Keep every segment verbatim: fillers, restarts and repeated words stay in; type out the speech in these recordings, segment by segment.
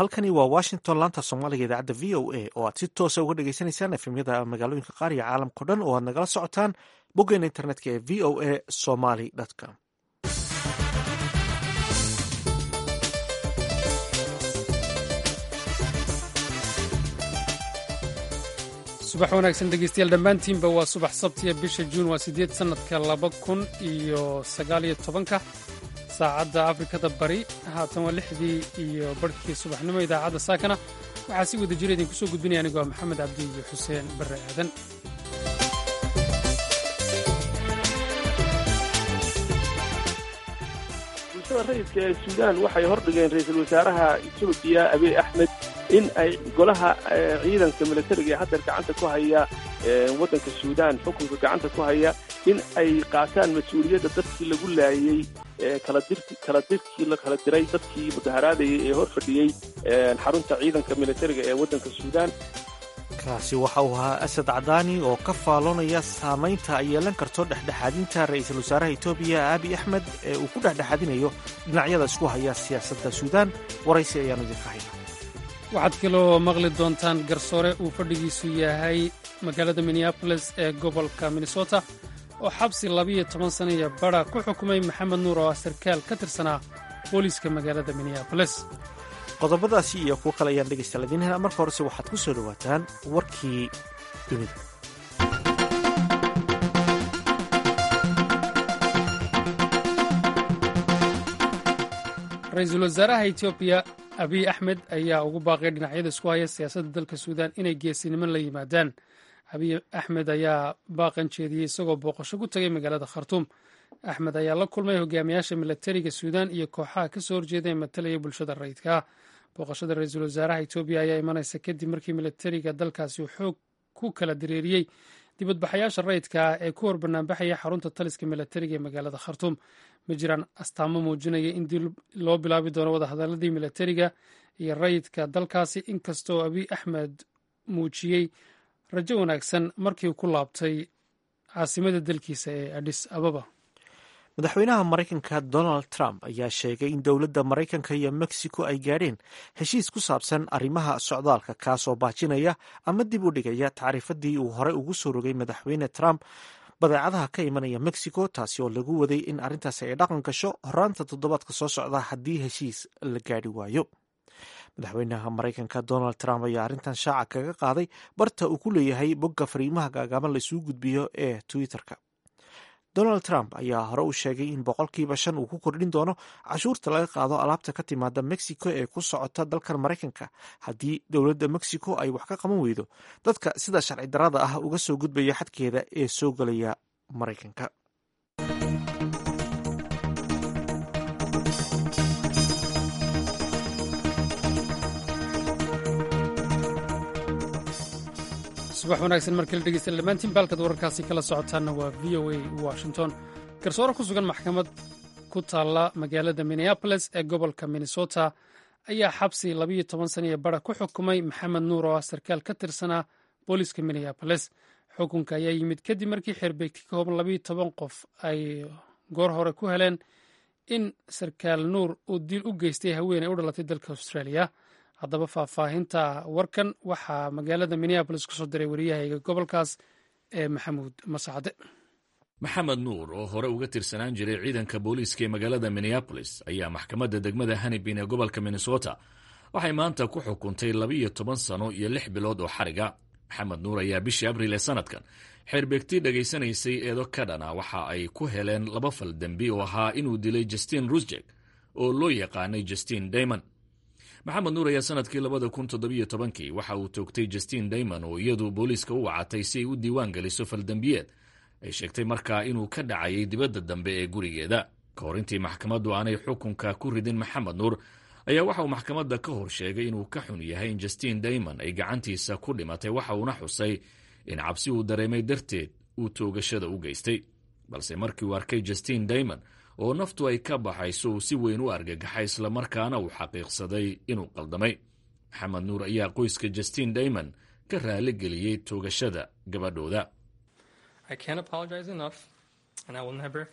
halkani waa washington laanta soomaaliga idaacadda v o a oo aad si toosa uga dhagaysanaysaan efemyada magaalooyinka qaar iyo caalamkao dhan oo aad nagala socotaan boggeena internetka ee v o a somaly com. subax wanaagsan dhegeystayaal dhammaantiinba waa subax sabtiya bisha juun waa siddeed sannadka laba kun iyo sagaaliyo tobanka saacadda afrikada bari haatan waa lixdii iyo barhkii subaxnimo idaacadda saakana waxaa si wada jira idinku soo gudbinaya anigoo maxamed cabdi iyo xuseen barre aadan. bulshada rayidka ee suudaan waxay hordhigeen ra-iisul wasaaraha etoobiya abiy axmed in ay golaha ciidanka milatariga ee hadda gacanta ku haya waddanka suudaan xukunka gacanta ku haya in ay qaataan mas-uuliyadda dadkii lagu laayey kala dirki kala dirkii la kala diray dadkii mudaharaadayay ee hor fadhiyey xarunta ciidanka milatariga ee waddanka suudaan. kaasi waxa uu ahaa asad cadaani oo ka faaloonaya saamaynta ay yeelan karto dhexdhexaadinta ra-iisul wasaaraha etoobiya abiy axmed ee uu ku dhexdhexaadinayo dhinacyada isku haya siyaasadda suudaan. waraysi ayaanu idinka hayna. waxaad kaloo maqli doontaan garsoore uu fadhigiisu yahay magaalada minneabolis ee gobolka minnesota oo xabsi labiiyo toban sana iyo badha ku xukumay maxamed nuur oo ah sarkaal ka tirsanaa booliiska magaalada minneabolis. qodobadaasi iyo kuwo kale ayaan dhegaystayaal idiin hela. marka horese waxaad ku soo dhowaataan warkii dunida. ra-iisul wasaaraha etoobiya abiy axmed ayaa ugu baaqay dhinacyada isku haya siyaasadda dalka suudaan inay geesinimo la yimaadaan. abiy axmed ayaa baaqan jeediyey isagoo booqasho ku tagay magaalada khartuum. axmed ayaa la kulmay hogaamiyaasha milatariga suudaan iyo kooxaha ka soo horjeeda ee matalaya bulshada rayidka ah. booqashada ra-iisul wasaaraha etoobiya ayaa imanaysa kadib markii milatariga dalkaasi uu xoog ku kala dareeriyey dibadbaxayaasha rayidka ah ee ku hor banaanbaxaya xarunta taliska milatariga ee magaalada khartuum. ma jiraan astaamo muujinaya in dib loo bilaabi doono wadahadaladii milatariga iyo rayidka dalkaasi, inkastoo abiy axmed muujiyey rajo wanaagsan markii uu ku laabtay caasimada dalkiisa ee adis ababa. madaxweynaha maraykanka donald trump ayaa sheegay in dowladda maraykanka iyo mexico ay gaadheen heshiis ku saabsan arrimaha socdaalka kaasoo baajinaya ama dib u dhigaya tacriifadii uu horey ugu soo rogay madaxweyne trump badeecadaha ka imanaya mexico, taasi oo lagu waday in arrintaasi ay dhaqan gasho horaanta toddobaadka soo socda haddii heshiis la gaadhi waayo. madaxweynaha maraykanka donald trump ayaa arrintan shaaca kaga qaaday barta uu ku leeyahay bogga fariimaha gaagaaban laisugu gudbiyo ee twitter-ka. donald trump ayaa hore u sheegay in boqolkiiba shan uu ku kordhin doono cashuurta laga qaado alaabta ka timaada mexico ee ku socota dalkan maraykanka haddii dowladda mexico ay wax ka qaban weydo dadka sida sharci darrada ah uga soo gudbaya xadkeeda ee soo gelaya maraykanka. subax wanaagsan markala dhegeysta dhammaantiin baalkad wararkaasi kala socotaanna waa v o a washington. garsoore ku sugan maxkamad ku taalla magaalada minneabolis ee gobolka minnesota ayaa xabsi labiiyo toban sana iyo badha ku xukumay maxamed nuur oo ah sarkaal ka tirsanaa booliiska minneabolis. xukunka ayaa yimid kadib markii xeerbeegti ka kooban labiiyo toban qof ay goor hore ku heleen in sarkaal nuur uu dil u geystay haween ay u dhalatay dalka australia. haddaba faahfaahinta warkan waxaa magaalada minneabolis ku soo diray wariyahayga gobolkaas ee maxamuud mascade. maxamed nuur oo hore uga tirsanaan jiray ciidanka booliiska ee magaalada minneabolis ayaa maxkamadda degmada hanibin ee gobolka minnesota waxay maanta ku xukuntay labiiyo toban sano iyo lix bilood oo xariga. maxamed nuur ayaa bishii abriil ee sanadkan xeerbeegti dhegaysanaysay eedo kadhana waxa ay ku heleen laba fal dembi oo ahaa inuu dilay justin rusjek oo loo yaqaanay justin daymon. maxamed nuur ayaa sanadkii labada kun toddobiyo tobankii waxa uu toogtay justin daymon oo iyadu booliiska u wacatay si ay u diiwaan geliso faldembiyeed ay sheegtay markaa inuu ka dhacayay dibadda dambe ee gurigeeda. ka hor intii maxkamaddu aanay xukunka ku ridin maxamed nuur ayaa waxa uu maxkamadda ka hor sheegay inuu ka xun yahay in justin daymon ay gacantiisa ku dhimatay. waxa uuna xusay in cabsi uu dareemay darteed uu toogashada u geystay, balse markii uu arkay justin daymon oo naftu ay ka baxayso uu si weyn u argagaxay islamarkaana uu xaqiiqsaday inuu qaldamay. maxamed nuur ayaa qoyska justin daymon ka raali geliyey toogashada gabadhooda.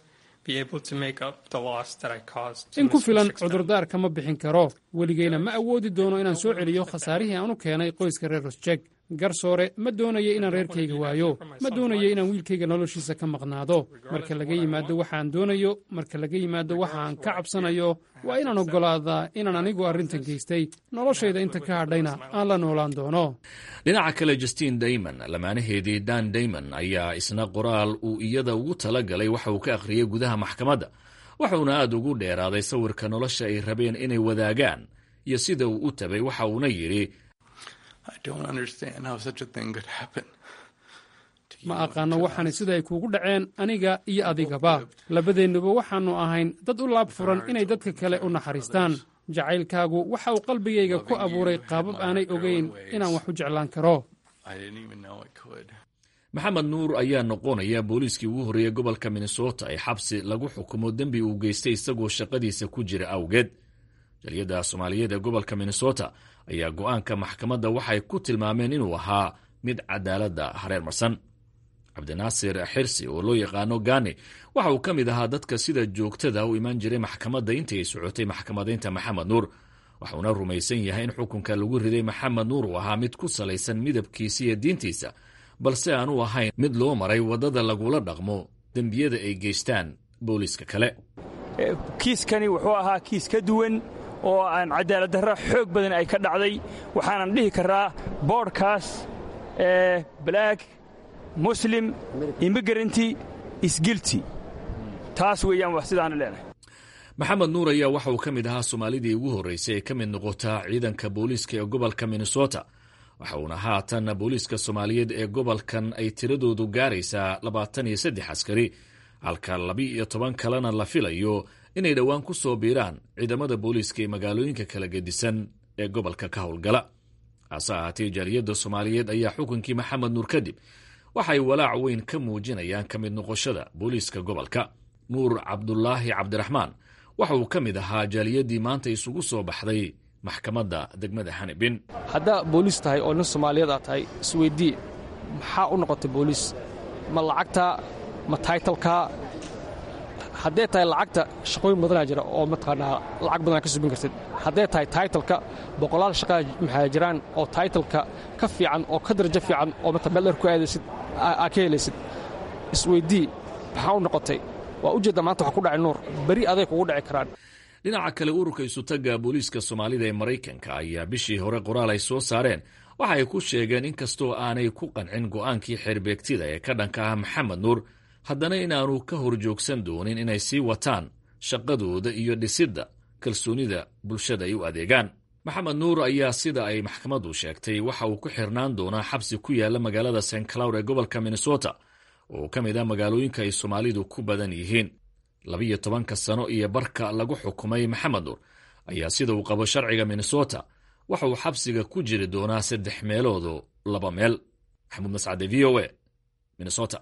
in ku filan cudurdaar kama bixin karo. weligeyna ma awoodi doono inaan soo celiyo khasaarihii aan u keenay qoyska reer rosjek. garsoore ma doonayo inaan reerkayga waayo, ma doonayo inaan wiilkayga noloshiisa ka maqnaado. marka laga yimaado waxaan doonayo marka laga yimaado waxaan ka cabsanayo waa inaan oggolaadaa inaan anigu arrintan geystay. noloshayda inta ka hadhayna aan la noolaan doono. dhinaca kale, Justine Damon, lamaanaheedii Dan Damon, ayaa isna qoraal uu iyada ugu tala galay waxa uu ka akhriyey gudaha maxkamadda. waxuuna aad ugu dheeraaday sawirka nolosha ay rabeen inay wadaagaan iyo sida uu u tabay. waxa uuna yidhi, ma aqaano waxaanay sida ay kuugu dhaceen aniga iyo adigaba. labadeennuba waxaannu ahayn dad u laab furan inay dadka kale u naxariistaan. jacaylkaagu waxa uu qalbigayga ku abuuray qaabab aanay ogayn inaan wax u jeclaan karo. maxamed nuur ayaa noqonaya booliiskii ugu horreeyey gobolka minnesota ee xabsi lagu xukumo dembi uu geystay isagoo shaqadiisa ku jira awgeed. jaliyadda soomaaliyeed ee gobolka minnesota ayaa go'aanka maxkamadda waxay ku tilmaameen inuu ahaa mid cadaaladda hareer marsan. cabdinaasir xirsi oo loo yaqaano Gani waxa uu ka mid ahaa dadka sida joogtada u imaan jiray maxkamadda intii ay socotay maxkamadaynta maxamed nuur. waxuuna rumaysan yahay in xukunka lagu riday maxamed nuur uu ahaa mid ku salaysan midabkiisa iyo diintiisa, balse aanu ahayn mid loo maray waddada lagula dhaqmo dembiyada ay geystaan booliiska kale. kiiskani wuxuu ahaa kiis ka duwan oo aan cadaalad darro xoog badan ay ka dhacday. waxaanan dhihi karaa boodhkaas ee black muslim immigrant isgilti taas weeyaan wax sidaana leenahay. maxamed nuur ayaa waxa uu ka mid ahaa soomaalidii ugu horraysay ee ka mid noqotaa ciidanka booliiska ee gobolka minnesota. waxa uuna haatan booliiska soomaaliyeed ee gobolkan ay tiradoodu gaaraysaa labaatan iyo saddex askari, halka laba-iyo toban kalena la filayo inay dhowaan ku soo biiraan ciidamada booliiska ee magaalooyinka kala gedisan ee gobolka ka howlgala. hase ahaatee, jaaliyadda soomaaliyeed ayaa xukunkii maxamed nuur kadib waxay walaac weyn ka muujinayaan ka mid noqoshada booliiska gobolka. nuur cabdulaahi cabdiraxmaan waxa uu ka mid ahaa jaaliyaddii maanta isugu soo baxday maxkamadda degmada Hanibin. haddaa booliis tahay oo nin Soomaaliyeed aad tahay, isweydii maxaa u noqotay booliis? ma lacagta, ma taytalka? haddee tahay lacagta, shaqooyin badanaa jira oo mataqaanaa lacag badanaa ka subin kartid. haddee tahay taytalka, boqolaal shaqaa maxaa jiraan oo taytalka ka fiican oo ka darajo fiican oo mata meel dheer ku aadaysid aa ka helaysid. isweydii maxaa u noqotay? waa ujeedda maanta wax ku dhacay nuur, beri aday kugu dhici karaan. dhinaca kale, ururka isutaga booliiska soomaalida ee maraykanka ayaa bishii hore qoraal ay soo saareen waxa ay ku sheegeen in kastoo aanay ku qancin go'aankii xeerbeegtida ee ka dhanka ah maxamed nuur, haddana inaanu ka horjoogsan doonin inay sii wataan shaqadooda iyo dhisidda kalsoonida bulshada ay u adeegaan. maxamed nuur ayaa sida ay maxkamaddu sheegtay waxa uu ku xirnaan doonaa xabsi ku yaala magaalada Saint Cloud ee gobolka Minnesota, oo ka mid ah magaalooyinka ay Soomaalidu ku badan yihiin. labiyo tobanka sano iyo barka lagu xukumay maxamed nuur ayaa sida uu qabo sharciga Minnesota waxa uu xabsiga ku jiri doonaa saddex meeloodo laba meel. maxamuud mascade, v o a, Minnesota.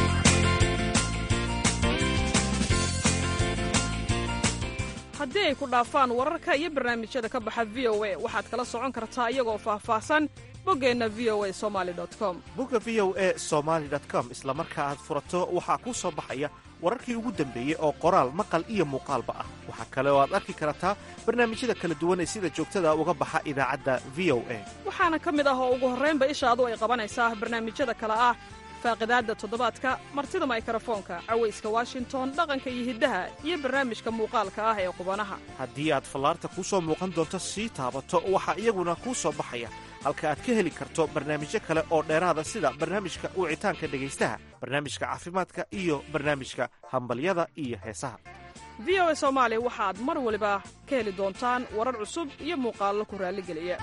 haddii ay ku dhaafaan wararka iyo barnaamijyada ka baxa v o a waxaad kala socon kartaa iyagoo faahfaahsan boggeenna v o a somali com. bogga v o a somali com isla marka aad furato waxaa kuu soo baxaya wararkii ugu dambeeyey oo qoraal, maqal iyo muuqaalba ah. waxaa kale oo aad arki kartaa barnaamijyada kala duwan ee sida joogtada uga baxa idaacadda v o a. waxaana ka mid ah oo ugu horraynba ishaadu ay qabanaysaa barnaamijyada kale ah faaqidaadda toddobaadka, martida maykarafoonka, cawayska washington, dhaqanka iyo hiddaha, iyo barnaamijka muuqaalka ah ee qubanaha. haddii aad fallaarta kuu soo muuqan doonto sii taabato, waxaa iyaguna kuu soo baxaya halka aad ka heli karto barnaamijyo kale oo dheeraada sida barnaamijka wicitaanka dhegaystaha, barnaamijka caafimaadka iyo barnaamijka hambalyada iyo heesaha. v o a soomaali waxaad mar waliba ka heli doontaan warar cusub iyo muuqaallo ku raalligeliya.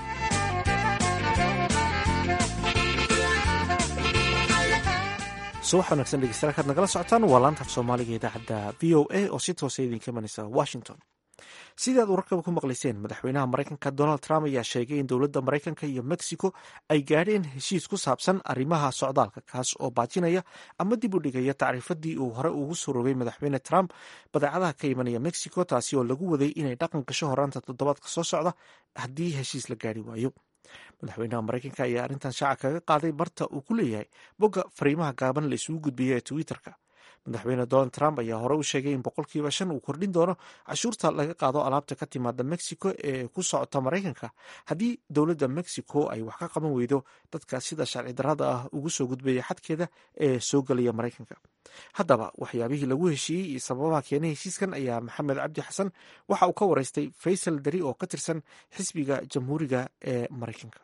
subax wanaagsan dhegeystayaal kaad nagala socotaan waa laanta af soomaaliga idaacadda v o a oo si toosa idinka imanaysa Washington. sidii aad wararkaba ku maqlayseen, madaxweynaha maraykanka Donald Trump ayaa sheegay in dowladda maraykanka iyo Mexico ay gaadheen heshiis ku saabsan arrimaha socdaalka, kaas oo baajinaya ama dib u dhigaya tacriifadii uu hore ugu soo rogay madaxweyne Trump badeecadaha ka imanaya Mexico, taasi oo lagu waday inay dhaqan gasho horaanta toddobaadka soo socda haddii heshiis la gaari waayo. madaxweynaha maraykanka ayaa arrintan shaaca kaga qaaday barta uu ku leeyahay bogga fariimaha gaaban la isugu gudbiya ee Twitter-ka. madaxweyne donald trump ayaa hore u sheegay in boqolkiiba shan uu kordhin doono cashuurta laga qaado alaabta ka timaada mexico ee ku socota maraykanka haddii dowladda mexico ay wax ka qaban weydo dadka sida sharci darrada ah ugu soo gudbaya xadkeeda ee soo gelaya maraykanka. haddaba waxyaabihii lagu heshiiyey iyo sababaha keenay heshiiskan ayaa maxamed cabdi xasan waxa uu ka wareystay faysal dari oo ka tirsan xisbiga jamhuuriga ee maraykanka.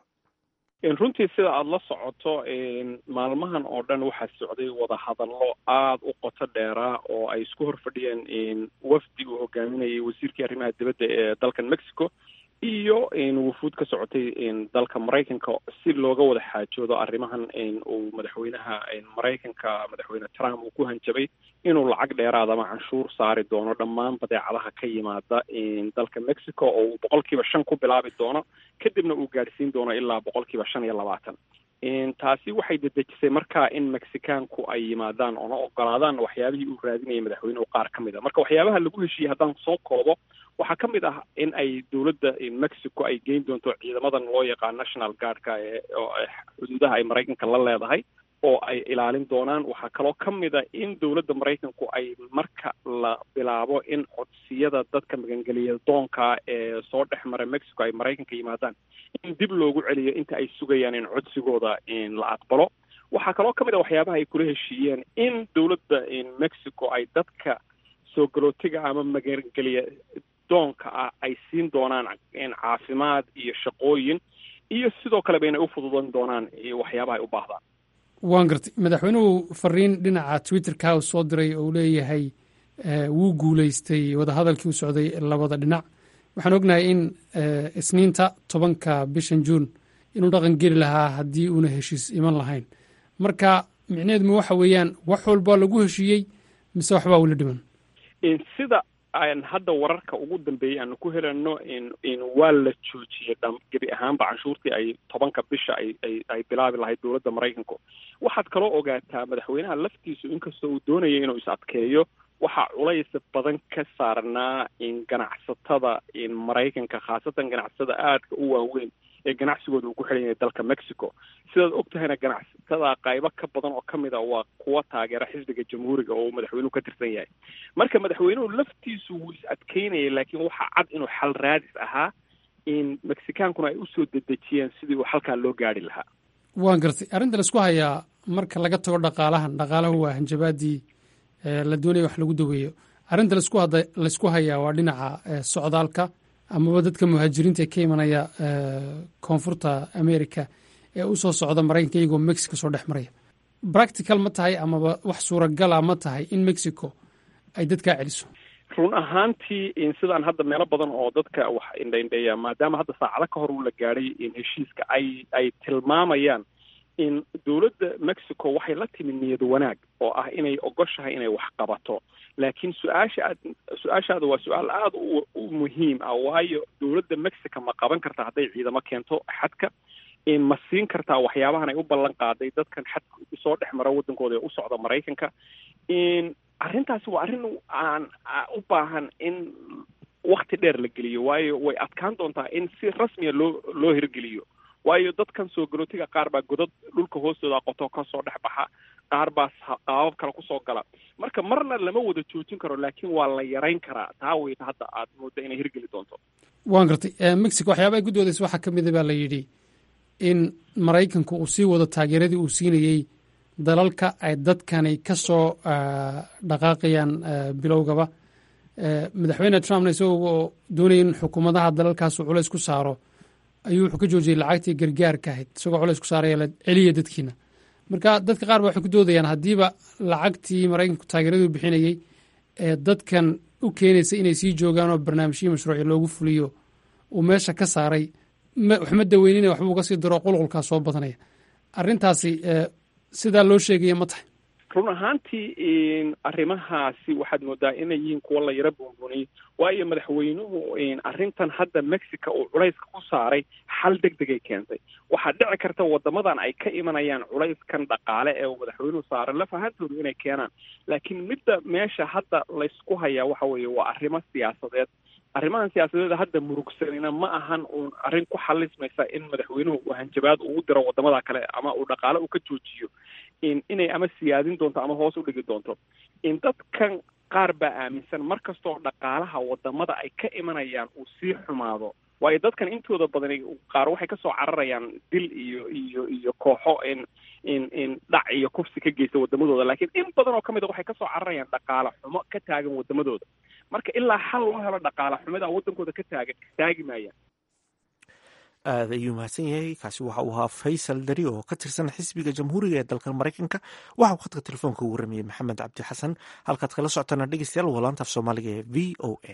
runtii sida aada la socoto maalmahan oo dhan waxaa socday wadahadallo aada u qoto dheeraa oo ay isku hor fadhiyeen wafdi uu hogaaminayay wasiirkii arrimaha dibadda ee dalkan mexico iyo wufuud ka socotay dalka maraykanka si looga wada xaajoodo arrimahan uu madaxweynaha maraykanka madaxweyne trump uu ku hanjabay inuu lacag dheeraad ama canshuur saari doono dhammaan badeecadaha ka yimaada dalka mexico oo uu boqolkiiba shan ku bilaabi doono kadibna uu gaadhsiin doono ilaa boqolkiiba shan iyo labaatan. taasi waxay dedejisay markaa in mexicaanku ay yimaadaan oona ogolaadaan waxyaabihii uu raadinayay madaxweynuhu qaar ka mid a. marka waxyaabaha lagu heshiiyey haddaan soo koobo waxaa ka mid ah in ay dowladda mexico ay geyn doonto ciidamadan loo yaqaan national guardka ee oo xuduudaha ay maraykanka la leedahay oo ay ilaalin doonaan. waxaa kaloo ka mid a in dowladda maraykanku ay marka la bilaabo in codsiyada dadka magangeliya doonka ee soo dhex mara mexico ay maraykanka yimaadaan in dib loogu celiyo inta ay sugayaan in codsigooda la aqbalo. waxaa kaloo ka mid a waxyaabaha ay kula heshiiyeen in dowladda mexico ay dadka soo galootiga ama magangeliya doonka ah ay siin doonaan caafimaad iyo shaqooyin iyo sidoo kaleba inay u fududan doonaan waxyaabaha ay u baahdaan. waan gartay madaxweynuhu fariin dhinaca twitterka u soo diray oo leeyahay wuu guulaystay wadahadalkii u socday labada dhinac. waxaan ognahay in isniinta tobanka bishan juun inuu dhaqan geli lahaa haddii uuna heshiis iman lahayn. marka micneheedmu waxa weeyaan wax walbaa lagu heshiiyey mise waxbaa ula dhiman? sida aan hadda wararka ugu dambeeyey aanu ku helano in waa la joojiyey dham gebi ahaanba canshuurtii ay tobanka bisha ay ay ay bilaabi lahayd dowladda maraykanku. waxaad kaloo ogaataa madaxweynaha laftiisu inkastoo uu doonayay inuu is adkeeyo waxaa culays badan ka saarnaa in ganacsatada in maraykanka khaasatan ganacsatada aadka u waaweyn ee ganacsigooda uu ku xiran yahay dalka mexico. sidaad og tahayna ganacsatada qaybo ka badan oo ka mid a waa kuwa taageera xisbiga jamhuuriga oo madaxweynuhu ka tirsan yahay. marka madaxweynuhu laftiisu wuu is adkeynayay laakiin waxaa cad inuu xal raadis ahaa in mexicaankuna ay usoo dedejiyeen sidii uu xalkaa loo gaari lahaa. waan gartay arrinta laisku hayaa marka laga tago dhaqaalahan dhaqaalahu waa hanjabaadii la doonaya wax lagu daweeyo. arrinta laisku hada laisku hayaa waa dhinaca socdaalka amaba dadka muhaajiriinta ee ka imanaya koonfurta america ee usoo socda maraykanka iyagoo mexico soo dhex maraya. practical ma tahay amaba wax suuragala ma tahay in mexico ay dadkaa celiso? run ahaantii sidaan hadda meelo badan oo dadka wax indhaindheeya maadaama hadda saacado ka hor uu la gaadhay in heshiiska ay ay tilmaamayaan in dowladda mexico waxay la timi niyad wanaag oo ah inay ogoshahay inay wax qabato. laakiin su-aasha aad su-aashaada waa su-aal aada u u muhiim ah waayo dowladda mexico ma qaban kartaa hadday ciidamo keento xadka ma siin kartaa waxyaabahan ay u ballan qaaday dadkan xadka soo dhex mara waddankooda ee u socda maraykanka. arrintaasi waa arrin aan u baahan in wakti dheer la geliyo waayo way adkaan doontaa in si rasmiya loo loo hirgeliyo waayo dadkan soo galootiga qaar baa godad dhulka hoostooda qoto ka soo dhex baxa qaar baa qaabab kale kusoo gala. marka marna lama wada joojin karo laakiin waa la yarayn karaa. taa weyta hadda aad mooda inay hirgeli doonto. waan gartay mexico waxyaaba ay guddoodaysa waxaa ka mida baa la yidhi in maraykanku uu sii wado taageeradii uu siinayey dalalka ay dadkani ka soo dhaqaaqayaan bilowgaba. madaxweyne trumpna isagoo doonaya in xukuumadaha dalalkaas uu culays ku saaro ayuu wuxuu ka joojiyey lacagtii gargaarka ahayd isagoo culays ku saaraya la celiya dadkiina. marka dadka qaar ba waxay ku doodayaan haddiiba lacagtii maraykanku taageeraduu bixinayey ee dadkan u keenaysa inay sii joogaan oo barnaamijyii mashruuci loogu fuliyo uu meesha ka saaray waxma daweynina waxbuu ka sii daro qulqulkaa soo badanaya. arrintaasi sidaa loo sheegaya ma tahay? run ahaantii arrimahaasi waxaad moodaa inay yihiin kuwa la yaro buunbuniyey waayo madaxweynuhu arrintan hadda mexico uu culayska ku saaray xal deg degay keentay. waxaa dhici karta wadamadan ay ka imanayaan culayskan dhaqaale ee uu madaxweynuhu saaray laf ahaantoodu inay keenaan laakiin midda meesha hadda laysku hayaa waxa weeye waa arrimo siyaasadeed. arrimahan siyaasadeeda hadda murugsanina ma ahan uun arrin ku xalismaysa in madaxweynuhu uu hanjabaad ugu diro wadamada kale ama uu dhaqaale uu ka joojiyo in inay ama siyaadin doonto ama hoos u dhigi doonto. in dadkan qaar baa aaminsan mar kastoo dhaqaalaha wadamada ay ka imanayaan uu sii xumaado, waayo dadkan intooda badani qaar waxay kasoo cararayaan dil iyo iyo iyo kooxo in in in dhac iyo kufsi ka geysta wadamadooda, laakiin in badan oo kamid a waxay kasoo cararayaan dhaqaala xumo ka taagan wadamadooda. marka ilaa xal loo helo dhaqaala xumida wadankooda ka taagan taagi maayaan. aad ayuu mahadsan yahay. kaasi waxa uu ahaa faysal dari oo ka tirsan xisbiga jamhuuriga ee dalka maraykanka. waxa uu khadka telefoonka ugu waramayey maxamed cabdi xasan. halkaad kala socotaan dhegeystayaal waa laanta af soomaaliga ee v o a.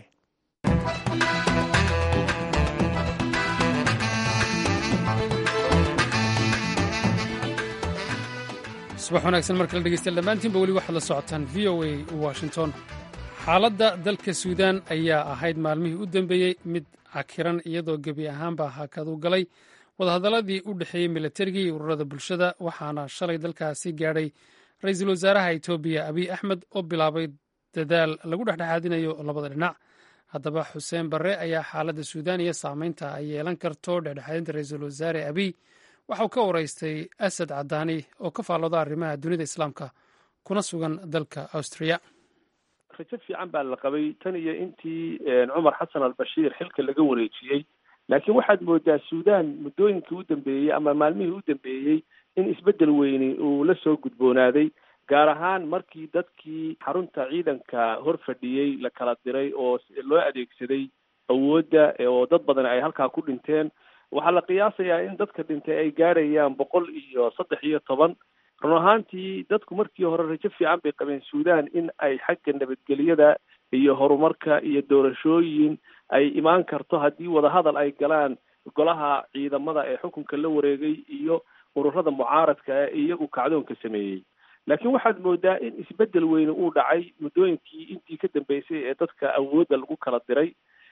subax wanaagsan mar kale dhegeystayaal dhammaantiinba weli waxaad la socotaan v o a washington. xaaladda dalka suudaan ayaa ahayd maalmihii u dambeeyey mid cakiran iyadoo gebi ahaanba hakad u galay wadahadalladii u dhexeeyey milatarigii iyo ururada bulshada, waxaana shalay dalkaasi gaadhay ra-iisul wasaaraha etoobiya abiy axmed oo bilaabay dadaal lagu dhexdhexaadinayo labada dhinac. haddaba xuseen barre ayaa xaaladda suudaan iyo saamaynta ay yeelan karto dhexdhexaadinta ra-iisul wasaare abiy waxauu ka waraystay asad cadaani oo ka faallooda arrimaha dunida islaamka kuna sugan dalka austriya. rajo fiican baa la qabay tan iyo intii cumar xasan albashiir xilka laga wareejiyey, laakiin waxaad moodaa suudaan muddooyinkii u dambeeyey ama maalmihii u dambeeyey in isbeddel weyni uu la soo gudboonaaday, gaar ahaan markii dadkii xarunta ciidanka hor fadhiyey la kala diray oo loo adeegsaday awoodda oo dad badan ay halkaa ku dhinteen. waxaa la qiyaasayaa in dadka dhintay ay gaadhayaan boqol iyo saddex iyo toban. run ahaantii dadku markii hore rajo fiican bay qabeen suudaan in ay xagga nabadgelyada iyo horumarka iyo doorashooyin ay imaan karto haddii wadahadal ay galaan golaha ciidamada ee xukunka la wareegay iyo ururada mucaaradka ee iyagu kacdoonka sameeyey. laakiin waxaad moodaa in isbeddel weyne uu dhacay muddooyinkii intii ka dambeysay ee dadka awoodda lagu kala diray.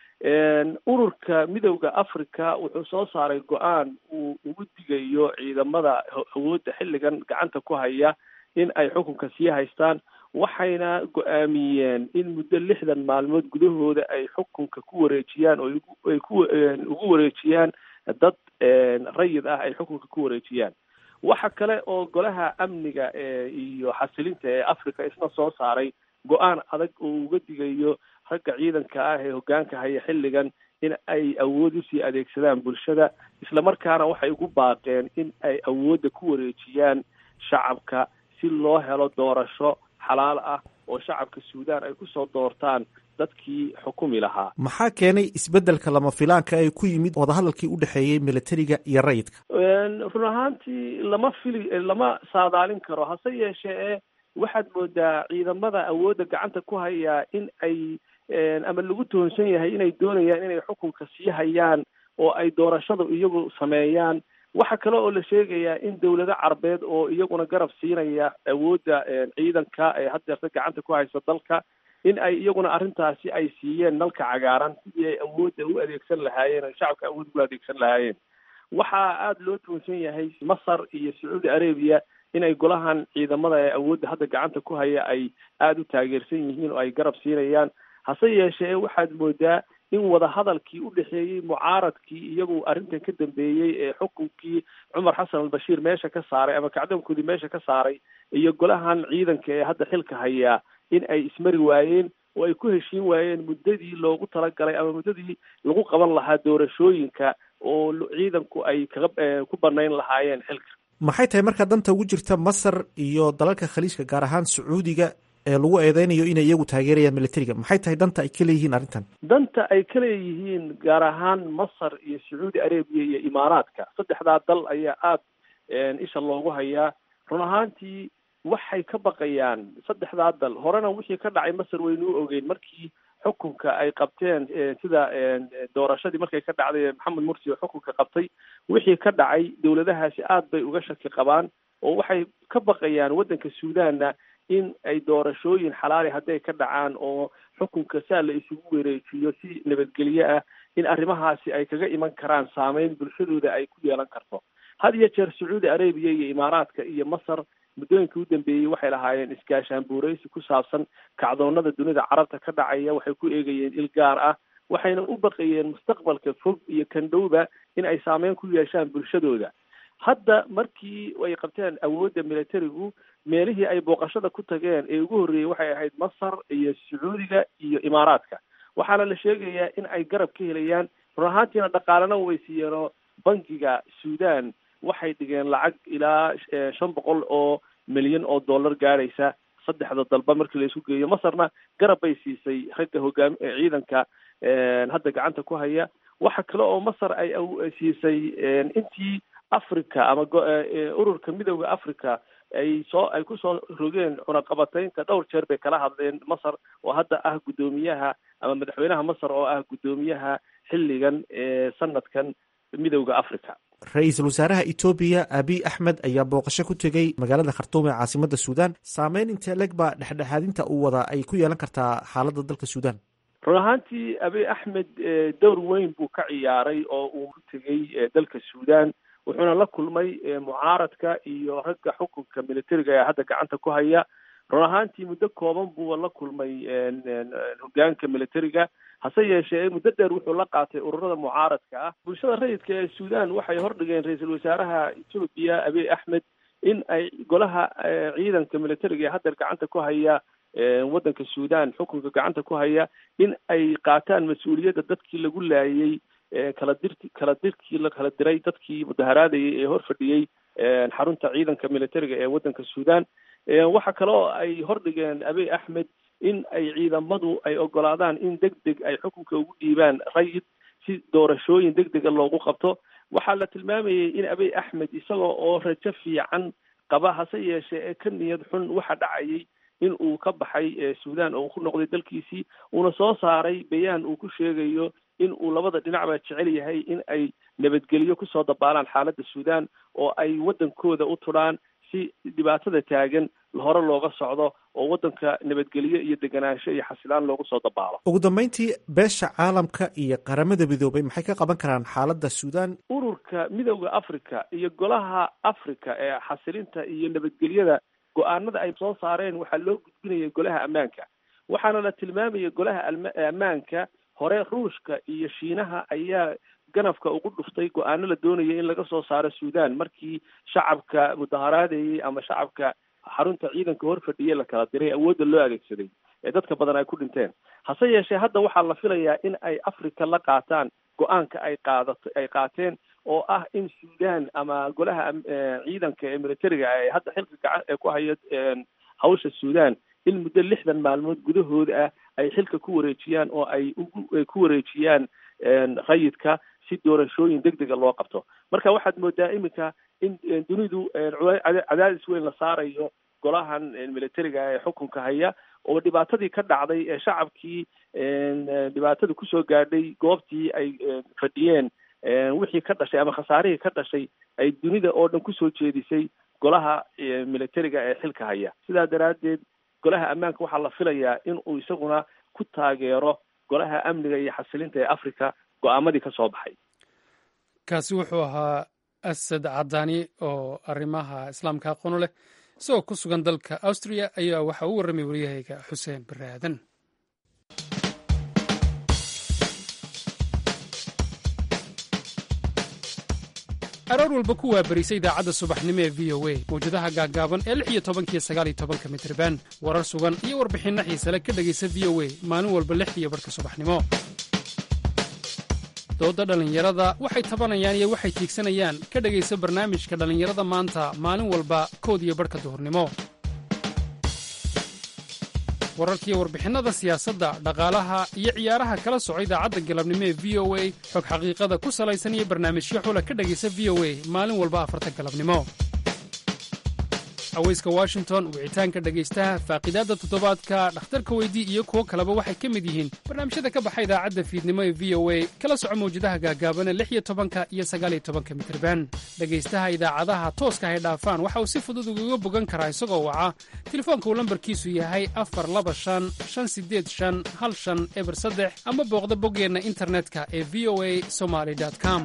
ururka midowda africa wuxuu soo saaray go-aan uu ugu digayo ciidamada awoodda xilligan gacanta ku haya in ay xukunka sii haystaan, waxayna go-aamiyeen in muddo lixdan maalmood gudahooda ay xukunka ku wareejiyaan oo ay ku ugu wareejiyaan dad rayid ah ay xukunka ku wareejiyaan. waxa kale oo golaha amniga iyo xasilinta ee africa isna soo saaray go-aan adag oo uga digayo ragga ciidanka ah ee hoggaanka haya xilligan in ay awood usii adeegsadaan bulshada, islamarkaana waxay ugu baaqeen in ay awoodda ku wareejiyaan shacabka si loo helo doorasho xalaal ah oo shacabka suudaan ay kusoo doortaan dadkii xukumi lahaa. maxaa keenay isbeddelka lama filaanka ay ku yimid wadahadalkii u dhexeeyey milatariga iyo rayidka? run ahaantii lama fili lama saadaalin karo, hase yeeshee waxaad moodaa ciidamada awoodda gacanta ku haya in ay ama lagu toonsan yahay inay doonayaan inay xukunka sii hayaan oo ay doorashada iyagu sameeyaan. waxa kale oo la sheegayaa in dawlado carbeed oo iyaguna garab siinaya awoodda ciidanka ee haddeerta gacanta ku haysa dalka in ay iyaguna arrintaasi ay siiyeen nalka cagaaran sidii ay awoodda u adeegsan lahaayeen ay shacabka awood ugu adeegsan lahaayeen. waxaa aada loo toonsan yahay masar iyo sacuudi arabia inay golahan ciidamada ee awoodda hadda gacanta ku haya ay aada u taageersan yihiin oo ay garab siinayaan. hase yeeshee waxaad moodaa in wadahadalkii u dhexeeyey mucaaradkii iyagu arrintan ka dambeeyey ee xukunkii cumar xasan albashiir meesha ka saaray ama kacdoonkoodii meesha ka saaray iyo golahan ciidanka ee hadda xilka hayaa in ay ismari waayeen oo ay ku heshiin waayeen muddadii loogu talagalay ama muddadii lagu qaban lahaa doorashooyinka oo ciidanku ay kaga ku banayn lahaayeen xilka. maxay tahay markaa danta ugu jirta masar iyo dalalka khaliijka gaar ahaan sacuudiga ee lagu eedeynayo inay iyagu taageerayaan militariga? maxay tahay danta ay ka leeyihiin arrintan? danta ay ka leeyihiin gaar ahaan masar iyo sacuudi arabia iyo imaaraadka, saddexdaa dal ayaa aada isha loogu hayaa. run ahaantii waxay ka baqayaan saddexdaa dal. horena wixii ka dhacay masar waynu u ogeyn markii xukunka ay qabteen sida doorashadii markay ka dhacday maxamed mursi oo xukunka qabtay, wixii ka dhacay dawladahaasi aad bay uga shaki qabaan oo waxay ka baqayaan waddanka suudaanna in ay doorashooyin xalaali hadday ka dhacaan oo xukunka saa la isugu wareejiyo si nabadgelyo ah in arrimahaasi ay kaga iman karaan saameyn bulshadooda ay ku yeelan karto. had iyo jeer sacuudi arabia iyo imaaraadka iyo masar muddooyinkii u dambeeyey waxay lahaayeen iskaashaan buuraysi ku saabsan kacdoonada dunida carabta ka dhacaya, waxay ku eegayeen il gaar ah, waxayna u baqayeen mustaqbalka fog iyo kan dhowba in ay saameyn ku yeeshaan bulshadooda. hadda markii ay qabteen awoodda militarigu meelihii ay booqashada ku tageen ee ugu horreeyey waxay ahayd masar iyo sacuudiga iyo imaaraadka waxaana la sheegayaa in ay garab ka helayaan run ahaantiina dhaqaalena way siiyeenoo bangiga suudaan waxay dhigeen lacag ilaa shan boqol oo milyan oo dollar gaaraysa saddexda dalba markii la isku geeyo masarna garab bay siisay ragga hogaam ciidanka hadda gacanta ku haya waxa kale oo masar ay siisay intii africa ama ururka midowda africa ay soo ay kusoo rogeen cunaqabataynta dhowr jeer bay kala hadleen masar oo hadda ah guddoomiyaha ama madaxweynaha masar oo ah guddoomiyaha xilligan ee sanadkan midowda africa ra-iisul wasaaraha etoobiya abiy axmed ayaa booqasho ku tegey magaalada khartuum ee caasimada suudaan saameyn intee leg baa dhexdhexaadinta uu wadaa ay ku yeelan kartaa xaaladda dalka suudaan run ahaantii abiy axmed dowr weyn buu ka ciyaaray oo uu ku tegey dalka suudaan wuxuuna la kulmay mucaaradka iyo ragga xukunka militariga ee hadda gacanta ku haya run ahaantii muddo kooban buu la kulmay hogaanka militariga hase yeeshee muddo dheer wuxuu la qaatay ururada mucaaradka ah bulshada rayidka ee suudaan waxay hordhigeen ra-iisul wasaaraha etoobiya abiy axmed in ay golaha ciidanka militariga ee hadda gacanta ku haya waddanka suudaan xukunka gacanta ku haya in ay qaataan mas-uuliyadda dadkii lagu laayay kala dirti kala dirkii la kala diray dadkii mudaharaadayay ee hor fadhiyey xarunta ciidanka militariga ee waddanka suudaan waxa kale oo ay hordhigeen abiy axmed in ay ciidamadu ay ogolaadaan in deg deg ay xukunka ugu dhiibaan rayid si doorashooyin deg dega loogu qabto waxaa la tilmaamayay in abiy axmed isagoo oo rajo fiican qaba hase yeeshee ee ka niyad xun waxa dhacayay in uu ka baxay suudaan oo ku noqday dalkiisii uuna soo saaray bayaan uu ku sheegayo in uu labada dhinacba jecel yahay in ay nabadgelyo kusoo dabaalaan xaaladda suudaan oo ay waddankooda u tudhaan si dhibaatada taagan hore looga socdo oo waddanka nabadgelyo iyo deganaansho iyo xasilaan loogu soo dabaalo ugu dambeyntii beesha caalamka iyo qaramada midoobay maxay ka qaban karaan xaaladda suudaan ururka midowda africa iyo golaha africa ee xasilinta iyo nabadgelyada go-aanada ay soo saareen waxaa loo gudbinaya golaha ammaanka waxaana la tilmaamaya golaha ammaanka hore ruushka iyo shiinaha ayaa ganafka ugu dhuftay go-aano la doonaya in laga soo saaro suudaan markii shacabka mudaharaadayay ama shacabka xarunta ciidanka hor fadhiyay la kala diray awoodda loo adeegsaday ee dadka badan ay ku dhinteen hase yeeshee hadda waxaa la filayaa in ay africa la qaataan go-aanka ay qaadato ay qaateen oo ah in suudaan ama golaha ciidanka ee militariga ay hadda xilka gacan ku hayo hawsha suudaan in muddo lixdan maalmood gudahooda ah ay xilka ku wareejiyaan oo ay ku wareejiyaan rayidka si doorashooyin deg dega loo qabto marka waxaad moodaa iminka in dunidu cadaadis weyn la saarayo golahan militariga ee xukunka haya oo dhibaatadii ka dhacday ee shacabkii dhibaatada kusoo gaadhay goobtii ay fadhiyeen wixii ka dhashay ama khasaarihii ka dhashay ay dunida oo dhan kusoo jeedisay golaha militariga ee xilka haya sidaa daraaddeed golaha ammaanka waxaa la filayaa in uu isaguna ku taageero golaha amniga iyo xasilinta ee africa go-aamadii ka soo baxay kaasi wuxuu ahaa asad cadaani oo arrimaha islaamka aqoon u leh isagoo ku sugan dalka austria ayaa waxa uu warramay waryahayga xuseen bare aadan aroor walba ku waabarisay idaacadda subaxnimo ee v o a mawjadaha gaaggaaban ee lix iyo tobankiyo sagaal iyo tobanka mitriban warar sugan iyo warbixinno xiisale ka dhegaysa v o a maalin walba lix iyo barhka subaxnimo dooda dhallinyarada waxay tabanayaan iyo waxay tiigsanayaan ka dhegaysa barnaamijka dhallinyarada maanta maalin walba kood iyo barhka duhurnimo wararkiiyo warbixinnada siyaasadda dhaqaalaha iyo ciyaaraha kala soco idaacadda galabnimo ee v o a xog xaqiiqada ku salaysan iyo barnaamijyo xula ka dhegaysa v o a maalin walba afarta galabnimo aweyska washington wicitaanka dhegaystaha faaqidaadda toddobaadka dhakhtarka weydii iyo kuwo kaleba waxay ka mid yihiin barnaamijyada ka baxa idaacadda fiidnimo ee v o a kala soco mawjadaha gaagaabana lix iyo tobanka iyo sagaal iyo tobanka mitriban dhegaystaha idaacadaha tooska hay dhaafaan waxa uu si fudud ugaga bogan karaa isagoo waca telefoonka uu lambarkiisu yahay afar laba shan shan sideed shan hal shan eber saddex ama booqda boggeenna internetka ee v o a somaly com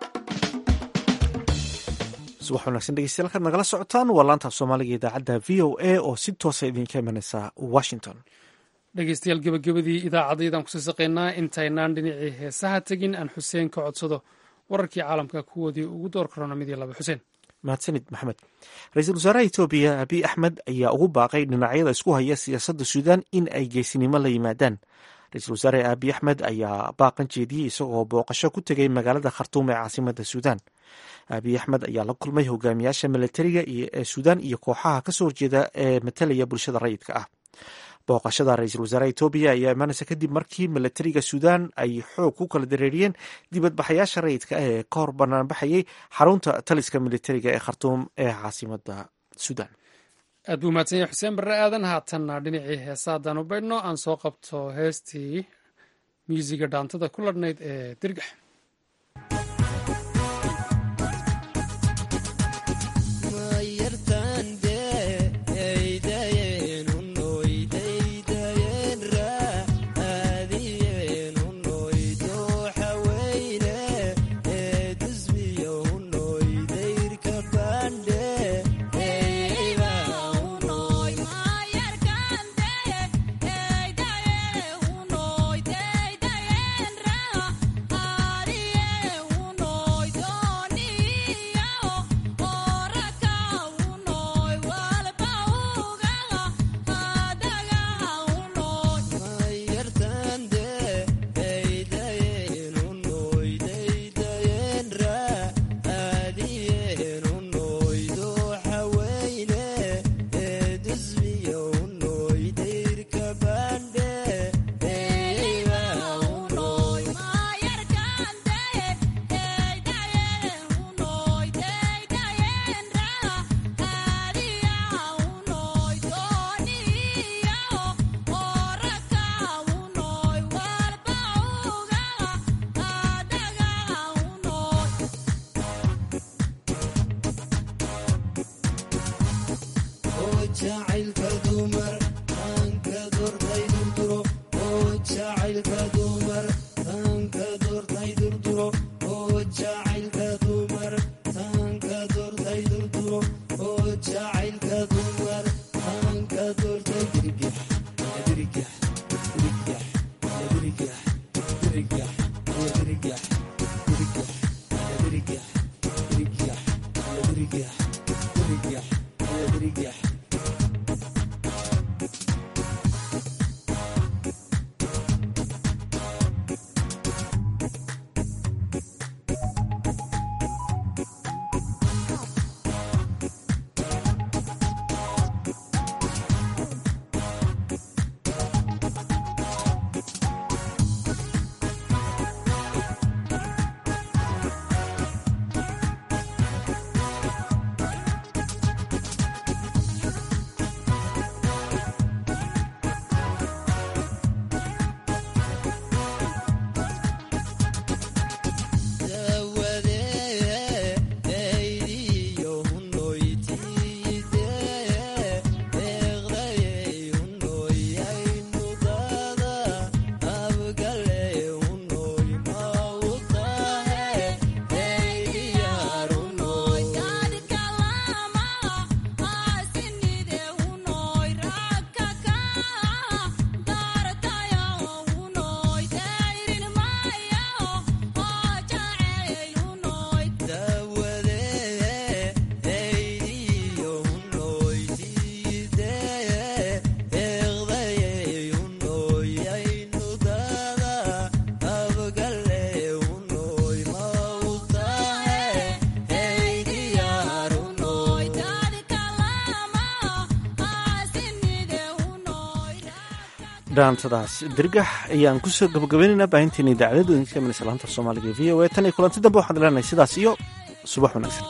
subax wanaagsan dhegeystayaal kaad nagala socotaan waa laanta af soomaaliga idaacadda v o a oo si toosa idinka imanaysa washington dhegeystayaal gebagabadii idaacaddaydan kusii saqaynaa intaynaan dhinacii heesaha tegin aan xuseen ka codsado wararkii caalamka kuwoodii ugu door korona mid iyo laba xuseen mahadsanid maxamed. ra-iisul wasaaraha etoobiya abiy axmed ayaa ugu baaqay dhinacyada isku haya siyaasadda suudaan in ay geesinimo la yimaadaan. ra-iisul wasaare abiy axmed ayaa baaqan jeediyey isagoo booqasho ku tegay magaalada khartuum ee caasimada suudaan. abiy axmed ayaa la kulmay hogaamiyaasha militariga ee suudaan iyo kooxaha kasoo horjeeda ee matalaya bulshada rayidka ah. booqashada ra-iisul wasaaraha etoobiya ayaa imaanaysa kadib markii militariga suudaan ay xoog ku kala dareeriyeen dibadbaxayaasha rayidka ah ee ka hor banaanbaxayay xarunta taliska militariga ee khartuum ee caasimada suudaan. aad buu mahadsan yahay xuseen barre aadan. haatanna dhinacii heesa haddaan u baydhno aan soo qabto heestii muusiga dhaantada ku ladhnayd ee dirgax. dhaantadaas dirgax ayaan kusoo gabagabaynaynaa baahinteena idaacadda idinka imanaysa laanta soomaaliga e v o a tan iyo kulanti dambe waxaan ileenahay sidaas iyo subax wanaagsan.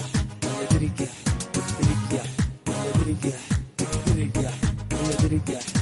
Yeah.